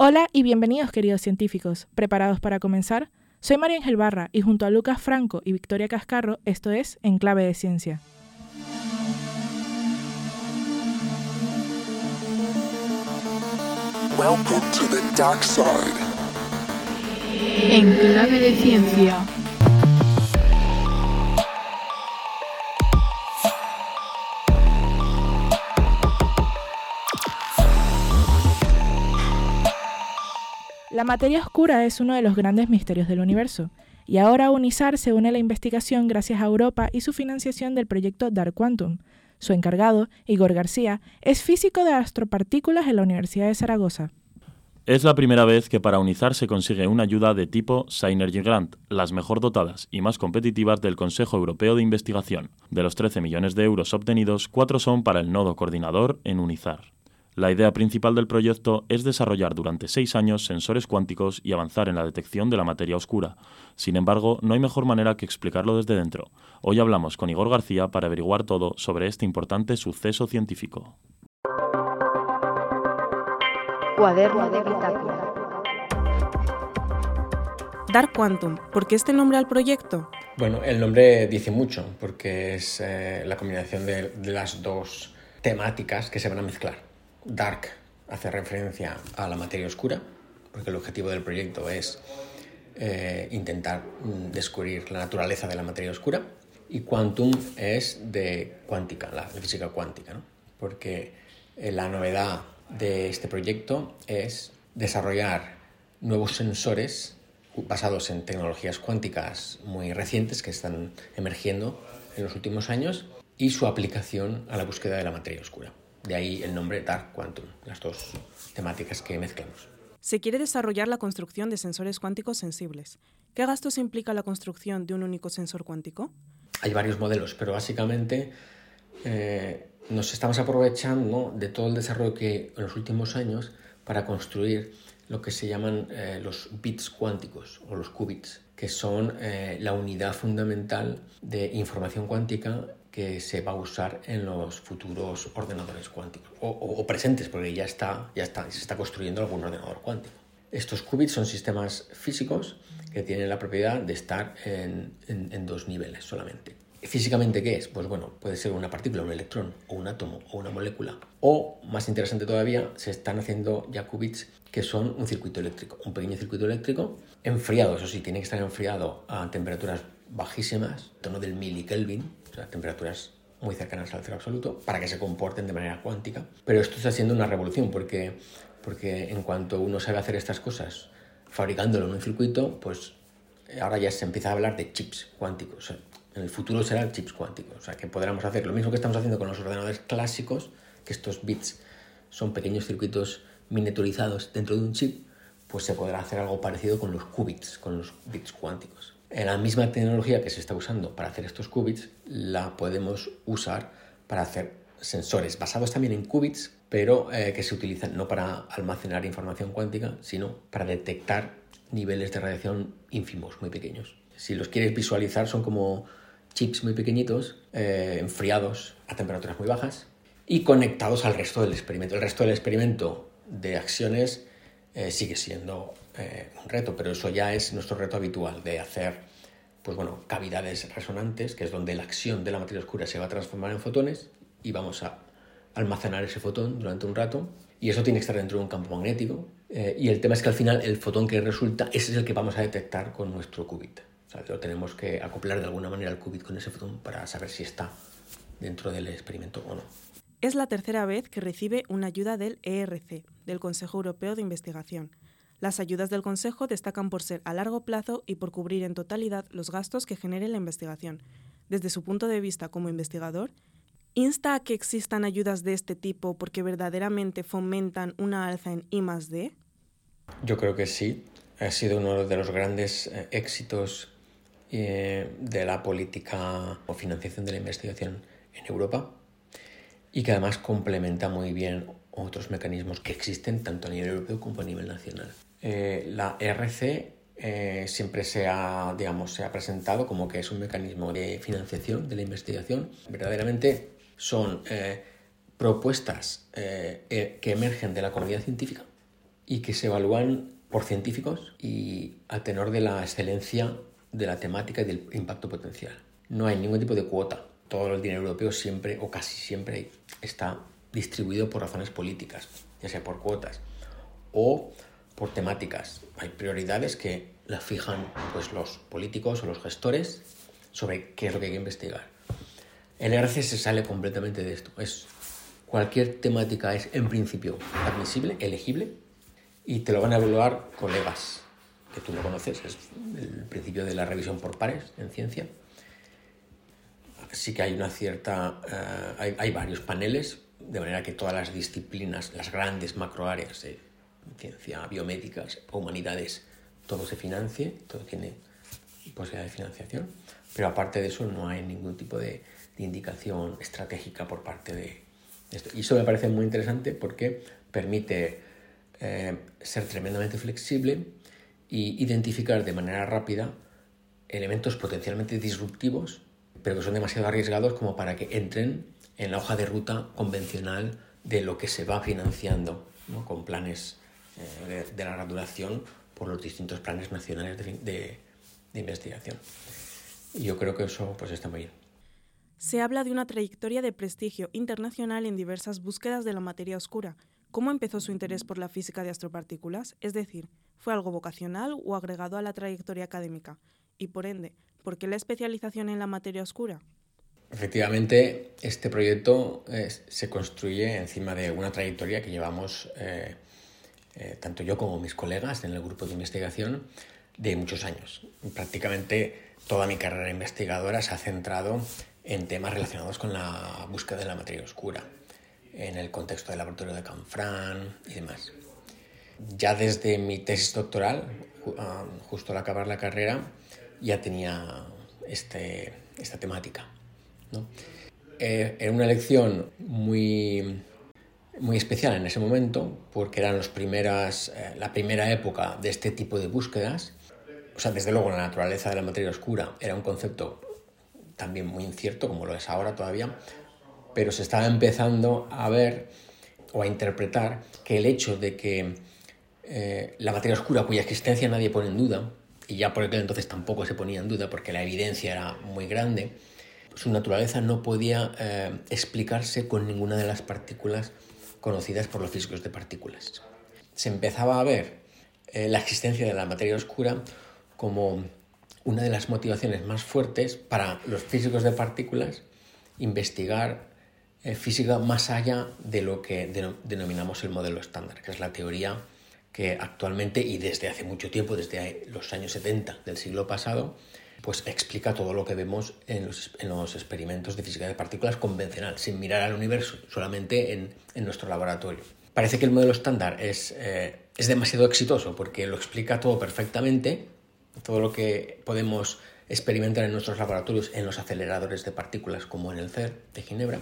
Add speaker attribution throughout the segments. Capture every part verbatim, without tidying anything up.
Speaker 1: Hola y bienvenidos, queridos científicos. ¿Preparados para comenzar? Soy María Ángel Barra y junto a Lucas Franco y Victoria Cascarro, esto es En Clave de Ciencia.
Speaker 2: Welcome to the dark side.
Speaker 3: En Clave de Ciencia.
Speaker 1: La materia oscura es uno de los grandes misterios del universo, y ahora UNISAR se une a la investigación gracias a Europa y su financiación del proyecto Dark Quantum. Su encargado, Igor García, es físico de astropartículas en la Universidad de Zaragoza.
Speaker 4: Es la primera vez que para UNISAR se consigue una ayuda de tipo Synergy Grant, las mejor dotadas y más competitivas del Consejo Europeo de Investigación. De los trece millones de euros obtenidos, cuatro son para el nodo coordinador en UNISAR. La idea principal del proyecto es desarrollar durante seis años sensores cuánticos y avanzar en la detección de la materia oscura. Sin embargo, no hay mejor manera que explicarlo desde dentro. Hoy hablamos con Igor García para averiguar todo sobre este importante suceso científico.
Speaker 3: Cuaderno de bitácora.
Speaker 1: Dark Quantum, ¿por qué este nombre al proyecto?
Speaker 5: Bueno, el nombre dice mucho, porque es eh, la combinación de, de las dos temáticas que se van a mezclar. Dark hace referencia a la materia oscura, porque el objetivo del proyecto es eh, intentar descubrir la naturaleza de la materia oscura, y Quantum es de cuántica, la física cuántica, ¿no? Porque eh, la novedad de este proyecto es desarrollar nuevos sensores basados en tecnologías cuánticas muy recientes que están emergiendo en los últimos años y su aplicación a la búsqueda de la materia oscura. De ahí el nombre Dark Quantum, las dos temáticas que mezclamos.
Speaker 1: Se quiere desarrollar la construcción de sensores cuánticos sensibles. ¿Qué gastos implica la construcción de un único sensor cuántico?
Speaker 5: Hay varios modelos, pero básicamente eh, nos estamos aprovechando de todo el desarrollo que en los últimos años para construir lo que se llaman eh, los bits cuánticos o los qubits, que son eh, la unidad fundamental de información cuántica que se va a usar en los futuros ordenadores cuánticos o, o, o presentes, porque ya está, ya está, se está construyendo algún ordenador cuántico. Estos qubits son sistemas físicos que tienen la propiedad de estar en, en, en dos niveles solamente. ¿Físicamente qué es? Pues bueno, puede ser una partícula, un electrón, o un átomo, o una molécula. O, más interesante todavía, se están haciendo ya qubits que son un circuito eléctrico, un pequeño circuito eléctrico enfriado, eso sí, tiene que estar enfriado a temperaturas bajísimas, en torno del milikelvin, o sea, temperaturas muy cercanas al cero absoluto, para que se comporten de manera cuántica. Pero esto está siendo una revolución, porque, porque en cuanto uno sabe hacer estas cosas, fabricándolo en un circuito, pues ahora ya se empieza a hablar de chips cuánticos. O sea, en el futuro serán chips cuánticos, o sea, que podremos hacer lo mismo que estamos haciendo con los ordenadores clásicos, que estos bits son pequeños circuitos miniaturizados dentro de un chip, pues se podrá hacer algo parecido con los qubits, con los bits cuánticos. La misma tecnología que se está usando para hacer estos qubits la podemos usar para hacer sensores basados también en qubits, pero eh, que se utilizan no para almacenar información cuántica, sino para detectar niveles de radiación ínfimos, muy pequeños. Si los quieres visualizar, son como chips muy pequeñitos, eh, enfriados a temperaturas muy bajas y conectados al resto del experimento. El resto del experimento de acciones eh, sigue siendo eh, un reto, pero eso ya es nuestro reto habitual de hacer pues bueno, cavidades resonantes, que es donde la acción de la materia oscura se va a transformar en fotones y vamos a almacenar ese fotón durante un rato, y eso tiene que estar dentro de un campo magnético, eh, y el tema es que al final el fotón que resulta, ese es el que vamos a detectar con nuestro qubit. O sea, lo tenemos que acoplar de alguna manera al qubit con ese fotón para saber si está dentro del experimento o no.
Speaker 1: Es la tercera vez que recibe una ayuda del E R C, del Consejo Europeo de Investigación. Las ayudas del Consejo destacan por ser a largo plazo y por cubrir en totalidad los gastos que genere la investigación. Desde su punto de vista como investigador, ¿insta a que existan ayudas de este tipo porque verdaderamente fomentan una alza en I más D?
Speaker 5: Yo creo que sí. Ha sido uno de los grandes eh, éxitos eh, de la política o financiación de la investigación en Europa, y que además complementa muy bien otros mecanismos que existen tanto a nivel europeo como a nivel nacional. Eh, la E R C eh, siempre se ha, digamos, se ha presentado como que es un mecanismo de financiación de la investigación. Verdaderamente son eh, propuestas eh, que emergen de la comunidad científica y que se evalúan por científicos y a tenor de la excelencia de la temática y del impacto potencial. No hay ningún tipo de cuota. Todo el dinero europeo siempre, o casi siempre, está distribuido por razones políticas, ya sea por cuotas o por temáticas. Hay prioridades que las fijan pues, los políticos o los gestores sobre qué es lo que hay que investigar. El E R C se sale completamente de esto. Es, cualquier temática es, en principio, admisible, elegible, y te lo van a evaluar colegas que tú no conoces. Es el principio de la revisión por pares en ciencia. Sí que hay una cierta... Uh, hay, hay varios paneles, de manera que todas las disciplinas, las grandes macroáreas de ciencia, biomédicas, humanidades, todo se financie, todo tiene posibilidad de financiación, pero aparte de eso no hay ningún tipo de, de indicación estratégica por parte de esto. Y eso me parece muy interesante porque permite eh, ser tremendamente flexible y identificar de manera rápida elementos potencialmente disruptivos, pero que son demasiado arriesgados como para que entren en la hoja de ruta convencional de lo que se va financiando, ¿no? Con planes eh, de, de larga duración por los distintos planes nacionales de, de, de investigación. Y yo creo que eso pues, está muy bien.
Speaker 1: Se habla de una trayectoria de prestigio internacional en diversas búsquedas de la materia oscura. ¿Cómo empezó su interés por la física de astropartículas? Es decir, ¿fue algo vocacional o agregado a la trayectoria académica? Y por ende, ¿por qué la especialización en la materia oscura?
Speaker 5: Efectivamente, este proyecto eh, se construye encima de una trayectoria que llevamos, eh, eh, tanto yo como mis colegas en el grupo de investigación, de muchos años. Prácticamente toda mi carrera investigadora se ha centrado en temas relacionados con la búsqueda de la materia oscura, en el contexto del laboratorio de Canfranc y demás. Ya desde mi tesis doctoral, justo al acabar la carrera, ya tenía este, esta temática, ¿no? Eh, era una elección muy, muy especial en ese momento, porque eran los primeras, eh, la primera época de este tipo de búsquedas. O sea, desde luego la naturaleza de la materia oscura era un concepto también muy incierto, como lo es ahora todavía, pero se estaba empezando a ver o a interpretar que el hecho de que eh, la materia oscura, cuya existencia nadie pone en duda, y ya por aquel entonces tampoco se ponía en duda porque la evidencia era muy grande, su naturaleza no podía eh, explicarse con ninguna de las partículas conocidas por los físicos de partículas. Se empezaba a ver eh, la existencia de la materia oscura como una de las motivaciones más fuertes para los físicos de partículas investigar eh, física más allá de lo que denom- denominamos el modelo estándar, que es la teoría que actualmente y desde hace mucho tiempo, desde los años setenta del siglo pasado, pues explica todo lo que vemos en los, en los experimentos de física de partículas convencional, sin mirar al universo, solamente en, en nuestro laboratorio. Parece que el modelo estándar es, eh, es demasiado exitoso porque lo explica todo perfectamente, todo lo que podemos experimentar en nuestros laboratorios en los aceleradores de partículas como en el C E R de Ginebra.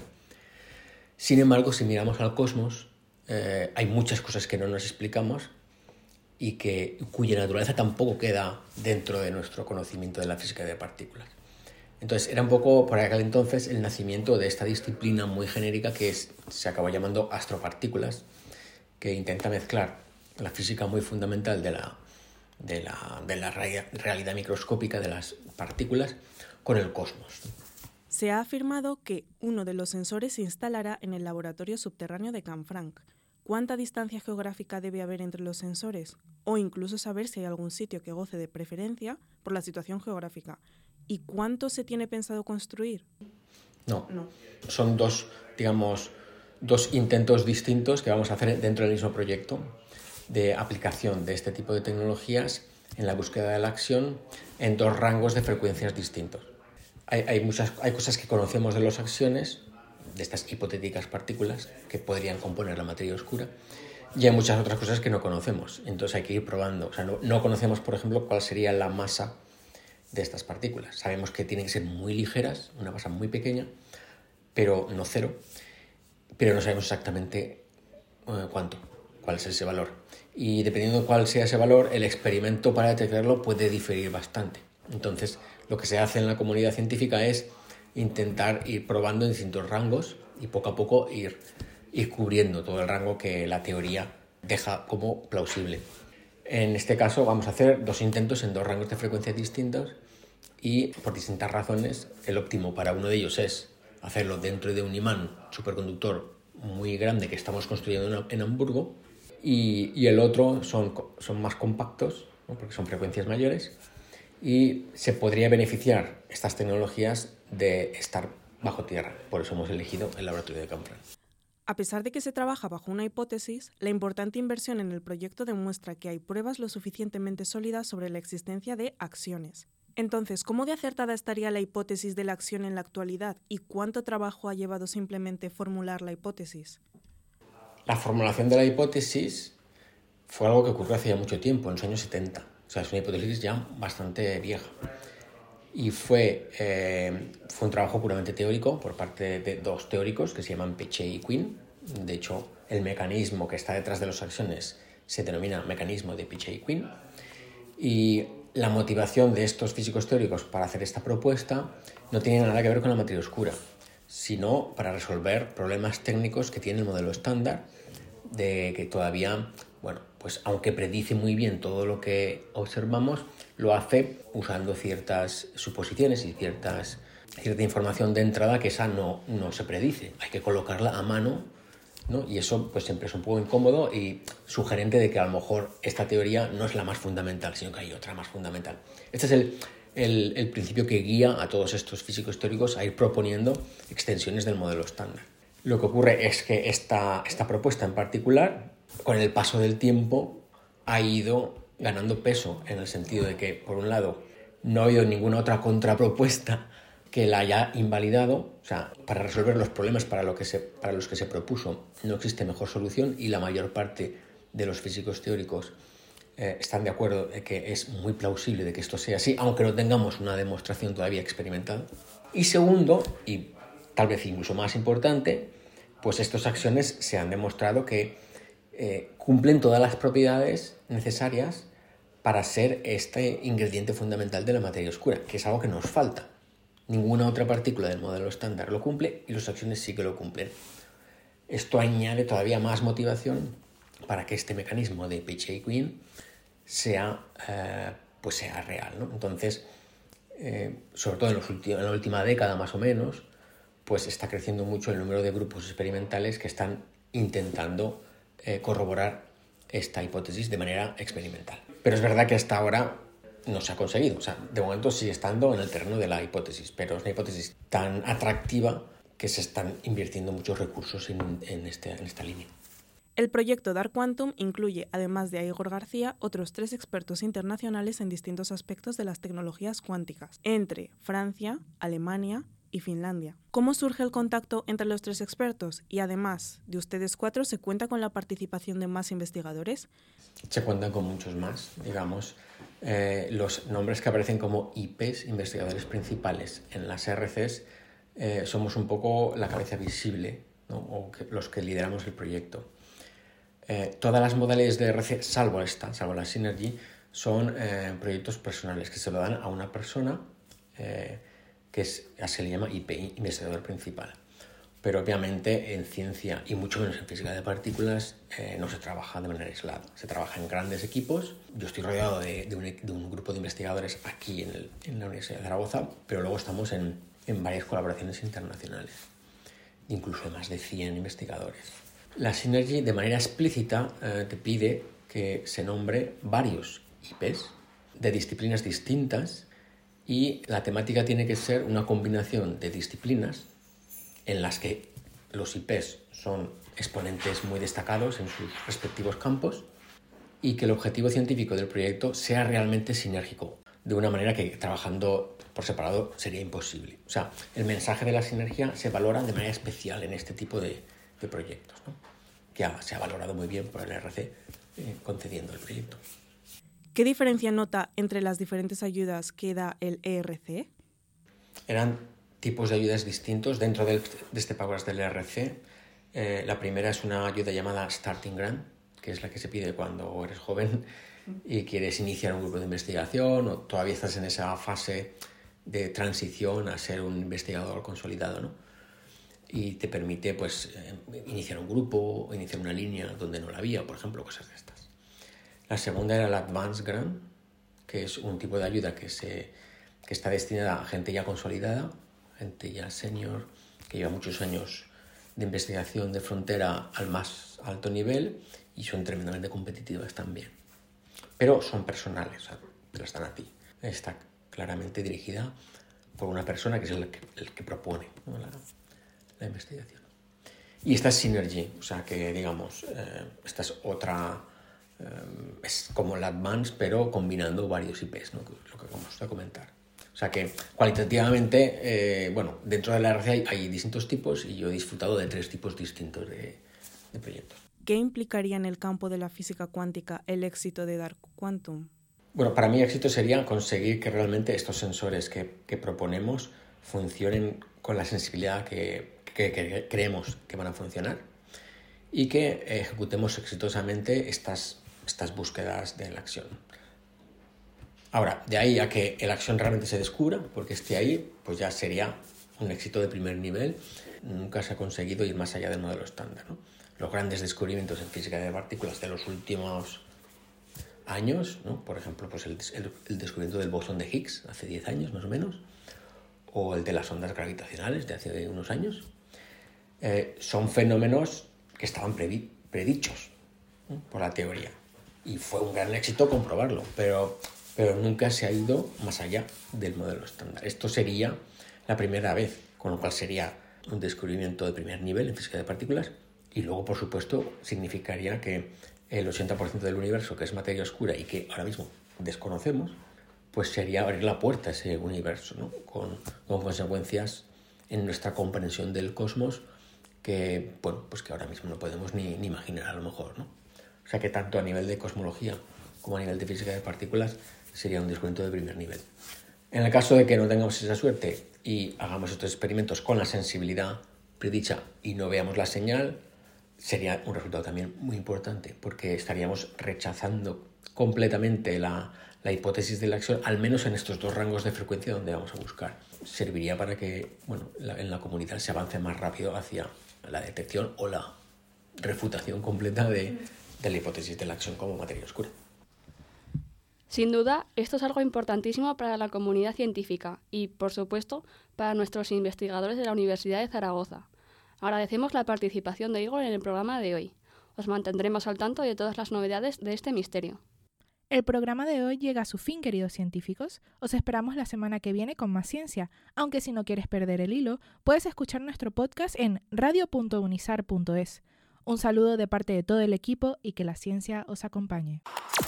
Speaker 5: Sin embargo, si miramos al cosmos, eh, hay muchas cosas que no nos explicamos y que, cuya naturaleza tampoco queda dentro de nuestro conocimiento de la física de partículas. Entonces, era un poco, por aquel entonces, el nacimiento de esta disciplina muy genérica que es, se acabó llamando astropartículas, que intenta mezclar la física muy fundamental de la, de la, de la realidad microscópica de las partículas con el cosmos.
Speaker 1: Se ha afirmado que uno de los sensores se instalará en el laboratorio subterráneo de Canfranc. ¿Cuánta distancia geográfica debe haber entre los sensores? O incluso saber si hay algún sitio que goce de preferencia por la situación geográfica. ¿Y cuánto se tiene pensado construir?
Speaker 5: No,
Speaker 1: no. Son
Speaker 5: dos, digamos, dos intentos distintos que vamos a hacer dentro del mismo proyecto de aplicación de este tipo de tecnologías en la búsqueda de la acción en dos rangos de frecuencias distintos. Hay, hay, muchas, hay cosas que conocemos de los axiones, de estas hipotéticas partículas que podrían componer la materia oscura, y hay muchas otras cosas que no conocemos. Entonces hay que ir probando. O sea, no, no conocemos, por ejemplo, cuál sería la masa de estas partículas. Sabemos que tienen que ser muy ligeras, una masa muy pequeña, pero no cero, pero no sabemos exactamente eh, cuánto, cuál es ese valor. Y dependiendo de cuál sea ese valor, el experimento para detectarlo puede diferir bastante. Entonces, lo que se hace en la comunidad científica es intentar ir probando en distintos rangos y poco a poco ir, ir cubriendo todo el rango que la teoría deja como plausible. En este caso vamos a hacer dos intentos en dos rangos de frecuencia distintos y por distintas razones el óptimo para uno de ellos es hacerlo dentro de un imán superconductor muy grande que estamos construyendo en Hamburgo y, y el otro son, son más compactos, ¿no? Porque son frecuencias mayores y se podría beneficiar estas tecnologías de estar bajo tierra. Por eso hemos elegido el laboratorio de Canfranc.
Speaker 1: A pesar de que se trabaja bajo una hipótesis, la importante inversión en el proyecto demuestra que hay pruebas lo suficientemente sólidas sobre la existencia de acciones. Entonces, ¿cómo de acertada estaría la hipótesis de la acción en la actualidad y cuánto trabajo ha llevado simplemente formular la hipótesis?
Speaker 5: La formulación de la hipótesis fue algo que ocurrió hace ya mucho tiempo, en los años setenta. O sea, es una hipótesis ya bastante vieja. Y fue, eh, fue un trabajo puramente teórico por parte de dos teóricos que se llaman Peché y Quinn. De hecho, el mecanismo que está detrás de las acciones se denomina mecanismo de Peché y Quinn. Y la motivación de estos físicos teóricos para hacer esta propuesta no tiene nada que ver con la materia oscura, sino para resolver problemas técnicos que tiene el modelo estándar, de que todavía, bueno, pues aunque predice muy bien todo lo que observamos, lo hace usando ciertas suposiciones y ciertas, cierta información de entrada que esa no, no se predice. Hay que colocarla a mano, ¿no? Y eso pues siempre es un poco incómodo y sugerente de que a lo mejor esta teoría no es la más fundamental, sino que hay otra más fundamental. Este es el, el, el principio que guía a todos estos físicos teóricos a ir proponiendo extensiones del modelo estándar. Lo que ocurre es que esta, esta propuesta en particular, con el paso del tiempo, ha ido ganando peso en el sentido de que, por un lado, no ha habido ninguna otra contrapropuesta que la haya invalidado. O sea, para resolver los problemas para, lo que se, para los que se propuso no existe mejor solución y la mayor parte de los físicos teóricos eh, están de acuerdo de que es muy plausible de que esto sea así, aunque no tengamos una demostración todavía experimental. Y segundo, y tal vez incluso más importante, pues estas acciones se han demostrado que eh, cumplen todas las propiedades necesarias para ser este ingrediente fundamental de la materia oscura, que es algo que nos falta. Ninguna otra partícula del modelo estándar lo cumple y las acciones sí que lo cumplen. Esto añade todavía más motivación para que este mecanismo de Peché y Quinn sea, eh, pues sea real, ¿no? Entonces, eh, sobre todo en, los últimos, en la última década más o menos, pues está creciendo mucho el número de grupos experimentales que están intentando eh, corroborar esta hipótesis de manera experimental. Pero es verdad que hasta ahora no se ha conseguido. O sea, de momento sigue estando en el terreno de la hipótesis, pero es una hipótesis tan atractiva que se están invirtiendo muchos recursos en, en, este, en esta línea.
Speaker 1: El proyecto Dark Quantum incluye, además de a Igor García, otros tres expertos internacionales en distintos aspectos de las tecnologías cuánticas, entre Francia, Alemania y Finlandia. ¿Cómo surge el contacto entre los tres expertos? Y además de ustedes cuatro, ¿se cuenta con la participación de más investigadores?
Speaker 5: Se cuentan con muchos más, digamos. Eh, los nombres que aparecen como I Ps, investigadores principales, en las R Cs, eh, somos un poco la cabeza visible, ¿no? O que, los que lideramos el proyecto. Eh, todas las modalidades de R C, salvo esta, salvo la Synergy, son eh, proyectos personales que se lo dan a una persona eh, que es, se le llama I P, investigador principal. Pero obviamente en ciencia y mucho menos en física de partículas eh, no se trabaja de manera aislada. Se trabaja en grandes equipos. Yo estoy rodeado de, de, un, de un grupo de investigadores aquí en, el, en la Universidad de Zaragoza, pero luego estamos en, en varias colaboraciones internacionales, incluso de más de cien investigadores. La Synergy de manera explícita eh, te pide que se nombre varios I Ps de disciplinas distintas y la temática tiene que ser una combinación de disciplinas en las que los I Ps son exponentes muy destacados en sus respectivos campos y que el objetivo científico del proyecto sea realmente sinérgico, de una manera que trabajando por separado sería imposible. O sea, el mensaje de la sinergia se valora de manera especial en este tipo de, de proyectos, ¿no? Que ha, se ha valorado muy bien por el R C eh, concediendo el proyecto.
Speaker 1: ¿Qué diferencia nota entre las diferentes ayudas que da el E R C?
Speaker 5: Eran tipos de ayudas distintos dentro del, de este Powers del E R C. Eh, la primera es una ayuda llamada Starting Grant, que es la que se pide cuando eres joven y quieres iniciar un grupo de investigación o todavía estás en esa fase de transición a ser un investigador consolidado, ¿no? y te permite pues eh, iniciar un grupo o iniciar una línea donde no la había, por ejemplo, cosas de estas. La segunda era la Advanced Grant, que es un tipo de ayuda que, se, que está destinada a gente ya consolidada, gente ya senior, que lleva muchos años de investigación de frontera al más alto nivel y son tremendamente competitivas también. Pero son personales, o sea, te las dan a ti. Está claramente dirigida por una persona que es el que, el que propone, ¿no? la, la investigación. Y esta es Synergy, o sea que, digamos, eh, esta es otra, eh, es como la Advanced, pero combinando varios I Ps, ¿no? Lo que vamos a comentar. O sea que, cualitativamente, eh, bueno, dentro de la R C hay, hay distintos tipos y yo he disfrutado de tres tipos distintos de, de proyectos.
Speaker 1: ¿Qué implicaría en el campo de la física cuántica el éxito de Dark Quantum?
Speaker 5: Bueno, para mí éxito sería conseguir que realmente estos sensores que, que proponemos funcionen con la sensibilidad que, que, que creemos que van a funcionar y que ejecutemos exitosamente estas, estas búsquedas de la acción. Ahora, de ahí a que la acción realmente se descubra, porque esté ahí, pues ya sería un éxito de primer nivel. Nunca se ha conseguido ir más allá del modelo estándar, ¿no? Los grandes descubrimientos en física de partículas de los últimos años, ¿no? Por ejemplo, pues el, el, el descubrimiento del bosón de Higgs hace diez años más o menos, o el de las ondas gravitacionales de hace unos años, eh, son fenómenos que estaban previ, predichos, ¿no? Por la teoría. Y fue un gran éxito comprobarlo, pero, pero nunca se ha ido más allá del modelo estándar. Esto sería la primera vez, con lo cual sería un descubrimiento de primer nivel en física de partículas y luego, por supuesto, significaría que el ochenta por ciento del universo, que es materia oscura y que ahora mismo desconocemos, pues sería abrir la puerta a ese universo, ¿no? con, con consecuencias en nuestra comprensión del cosmos que, bueno, pues que ahora mismo no podemos ni, ni imaginar a lo mejor, ¿no? O sea que tanto a nivel de cosmología como a nivel de física de partículas sería un descubrimiento de primer nivel. En el caso de que no tengamos esa suerte y hagamos estos experimentos con la sensibilidad predicha y no veamos la señal, sería un resultado también muy importante, porque estaríamos rechazando completamente la, la hipótesis de la acción, al menos en estos dos rangos de frecuencia donde vamos a buscar. Serviría para que, bueno, la, en la comunidad se avance más rápido hacia la detección o la refutación completa de, de la hipótesis de la acción como materia oscura.
Speaker 6: Sin duda, esto es algo importantísimo para la comunidad científica y, por supuesto, para nuestros investigadores de la Universidad de Zaragoza. Agradecemos la participación de Igor en el programa de hoy. Os mantendremos al tanto de todas las novedades de este misterio.
Speaker 7: El programa de hoy llega a su fin, queridos científicos. Os esperamos la semana que viene con más ciencia, aunque si no quieres perder el hilo, puedes escuchar nuestro podcast en radio punto unisar punto es. Un saludo de parte de todo el equipo y que la ciencia os acompañe.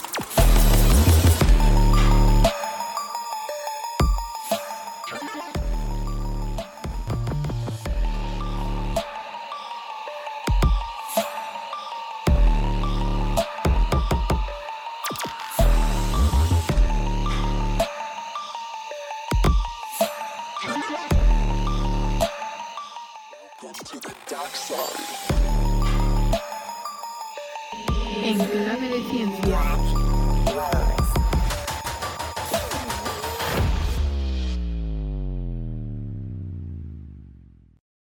Speaker 2: To the dark side.
Speaker 3: En clave de ciencia.